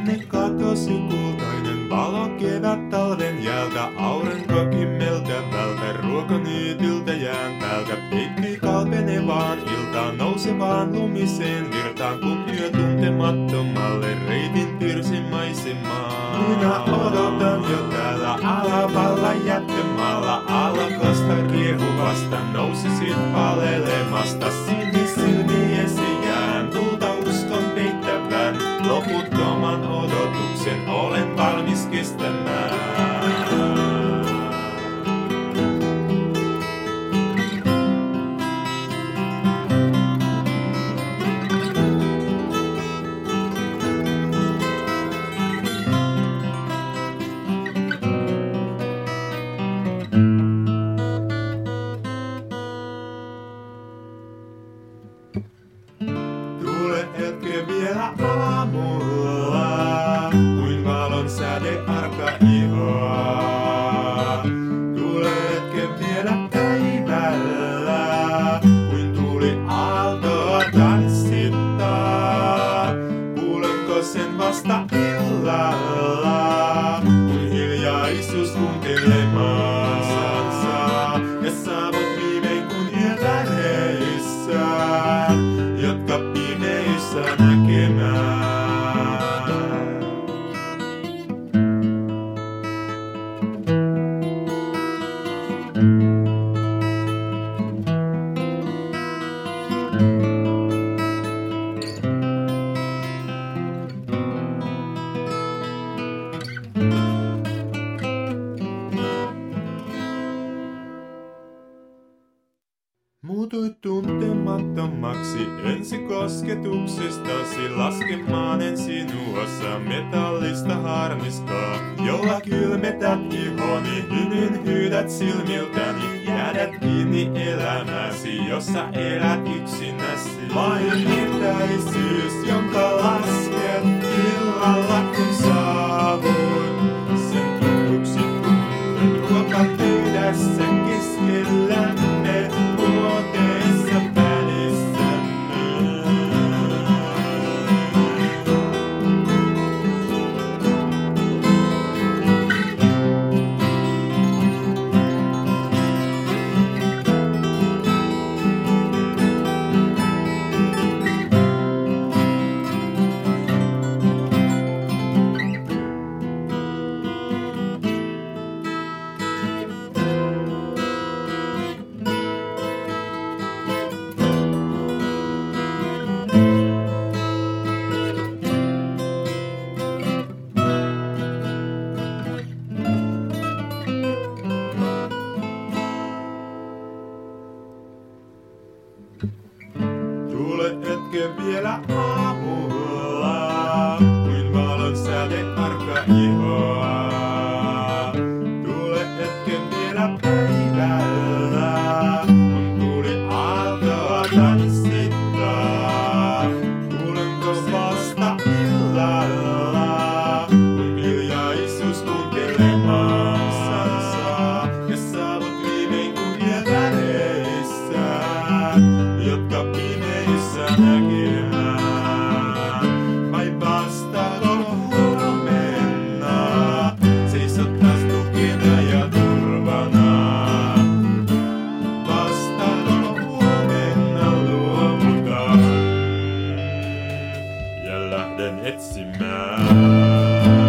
Sinne katosi kultainen valo kevät talven jäältä. Aurinko kimmeltävältä ruokonyytyltä jään päältä. Heitti kalpenevaan iltaan nousevaan lumiseen virtaan. Kun yö tuntemattomalle reitin piirsi maisemaa. Minä odotan jo täällä alavalla jättömaalla. Alakosta riehuvasta nousisit palelemasta. Sinisilmiesi jään tulta uskon peittävän. Loputtoman odotuksen olen valmis kestämään. Tule hetken vielä aamulla, kuin valon säde arka ihoa. Tule hetken vielä päivällä, kuin tuuli aaltoa tanssittaa. Kuulenko sen vasta illalla, kun hiljaisuus kuuntelemansa. Ja saavut viimein kun yöväreissä, jotka pimeissä näkemään. Muutuit tuntemattomaksi ensikosketuksestasi laskemaanen sinuossa metallista harniskaa, jolla kylmetät ihoni, hymyn hyydät silmiltäni, jäädät kiinni elämäsi, jossa elät yksinäsi. Vain etäisyys, jonka lasket illalla kun saavut, sen tunnuksi tunnen ruokapöydässä keskellämme. Vuoteessa välissämme. Tule hetken vielä aamulla, kuin valon säde arka ihoa. Tule hetken vielä päivällä, kun tuuli aaltoa tanssittaa. Kuulenko vasta illalla, kun hiljaisuus kuuntelemansa. Ja saavut viimein kun yöväreissä, jotka pimeissä näkemään. Vai vastaako huomenna, seisot taas tukena ja turvana. Vastaako huomenna luovutan ja lähden etsimään.